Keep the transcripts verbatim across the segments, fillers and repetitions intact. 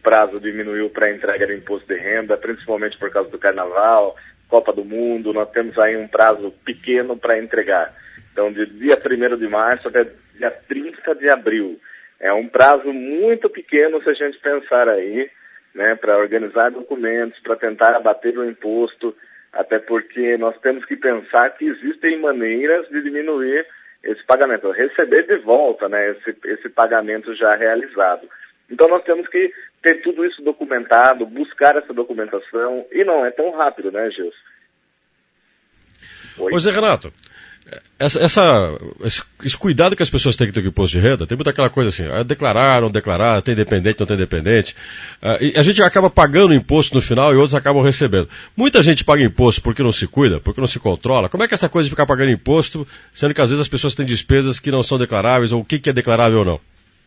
prazo diminuiu para a entrega de imposto de renda, principalmente por causa do Carnaval, Copa do Mundo. Nós temos aí um prazo pequeno para entregar. Então, de dia primeiro de março até dia trinta de abril. É um prazo muito pequeno se a gente pensar aí, né, para organizar documentos, para tentar abater o imposto, até porque nós temos que pensar que existem maneiras de diminuir esse pagamento, receber de volta, né, esse, esse pagamento já realizado. Então nós temos que ter tudo isso documentado, buscar essa documentação, e não é tão rápido, né, Gilson? Oi? Pois é, Renato, essa, essa, esse, esse cuidado que as pessoas têm que ter com o imposto de renda, tem muita aquela coisa assim, ah, declarar, não declarar, tem dependente, não tem dependente, ah, e a gente acaba pagando imposto no final e outros acabam recebendo. Muita gente paga imposto porque não se cuida, porque não se controla. Como é que é essa coisa de ficar pagando imposto, sendo que às vezes as pessoas têm despesas que não são declaráveis, ou o que, que é declarável ou não?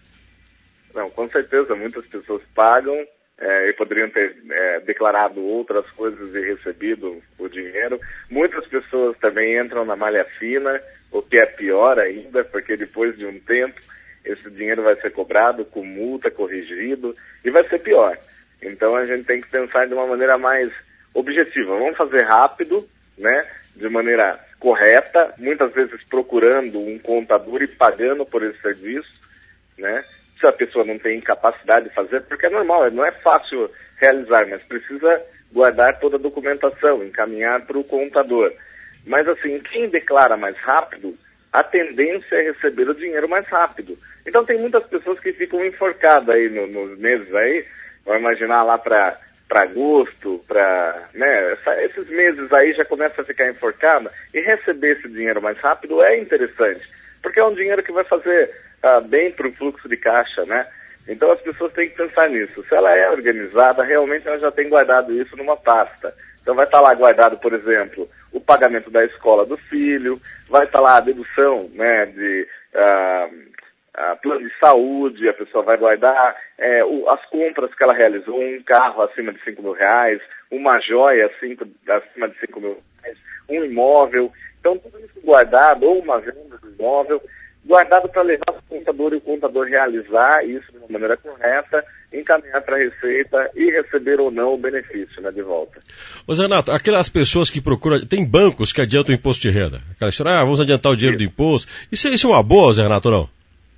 Não, com certeza, muitas pessoas pagam é, e poderiam ter é, declarado outras coisas e recebido o dinheiro. Muitas pessoas também entram na malha fina, o que é pior ainda, porque depois de um tempo esse dinheiro vai ser cobrado com multa, corrigido, e vai ser pior. Então a gente tem que pensar de uma maneira mais objetiva. Vamos fazer rápido, né, de maneira correta, muitas vezes procurando um contador e pagando por esse serviço, né? Se a pessoa não tem capacidade de fazer, porque é normal, não é fácil realizar, mas precisa guardar toda a documentação, encaminhar para o contador. Mas assim, quem declara mais rápido, a tendência é receber o dinheiro mais rápido. Então tem muitas pessoas que ficam enforcadas aí no, nos meses aí, vão imaginar lá para para agosto, para, né, essa, esses meses aí já começa a ficar enforcada, e receber esse dinheiro mais rápido é interessante, porque é um dinheiro que vai fazer ah, bem para o fluxo de caixa, né? Então as pessoas têm que pensar nisso. Se ela é organizada, realmente ela já tem guardado isso numa pasta. Então vai estar lá guardado, por exemplo, o pagamento da escola do filho, vai estar lá a dedução, né, de ah, ah, plano de saúde, a pessoa vai guardar é, o, as compras que ela realizou, um carro acima de cinco mil reais, uma joia cinco, acima de cinco mil reais, um imóvel. Então tudo isso guardado, ou uma venda do imóvel, guardado para levar para o contador e o contador realizar isso de uma maneira correta, encaminhar para a Receita e receber ou não o benefício, né, de volta. Ô Zé Renato, aquelas pessoas que procuram, tem bancos que adiantam o imposto de renda, aquelas história, ah, vamos adiantar o dinheiro isso. do imposto, isso, isso é uma boa, Zé Renato, ou não?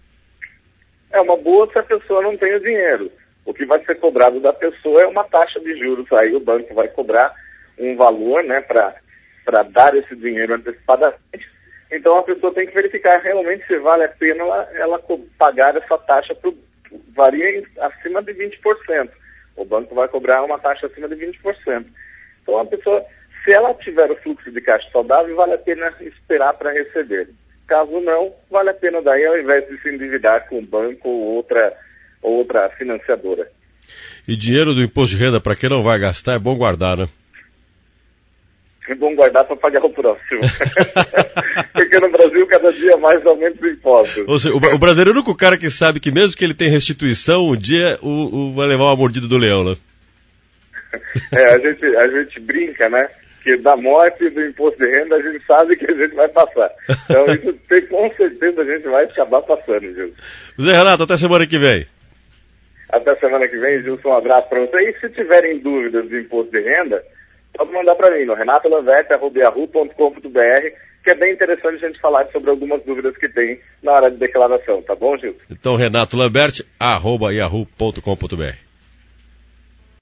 É uma boa se a pessoa não tem o dinheiro. O que vai ser cobrado da pessoa é uma taxa de juros, aí o banco vai cobrar um valor, né, para para dar esse dinheiro antecipadamente. Então a pessoa tem que verificar realmente se vale a pena ela, ela pagar essa taxa, pro, varia em, acima de vinte por cento. O banco vai cobrar uma taxa acima de vinte por cento. Então a pessoa, se ela tiver o fluxo de caixa saudável, vale a pena esperar para receber. Caso não, vale a pena daí, ao invés de se endividar com um banco ou outra, ou outra financiadora. E dinheiro do imposto de renda, para quem não vai gastar, é bom guardar, né? É bom guardar para pagar o próximo. Porque no Brasil cada dia mais aumenta os impostos. Ou seja, o, o brasileiro é o único cara que sabe que mesmo que ele tenha restituição, um dia o, o vai levar uma mordida do leão, né? É, a gente, a gente brinca, né? Que da morte do imposto de renda a gente sabe que a gente vai passar. Então isso tem, com certeza a gente vai acabar passando, Gilson. Zé Renato, até semana que vem. Até semana que vem, Gilson, um abraço para você. E se tiverem dúvidas do imposto de renda, pode mandar para mim no renato lambert arroba yahoo ponto com ponto br, que é bem interessante a gente falar sobre algumas dúvidas que tem na hora de declaração, tá bom, Gilson? Então, renato lambert arroba yahoo ponto com ponto br.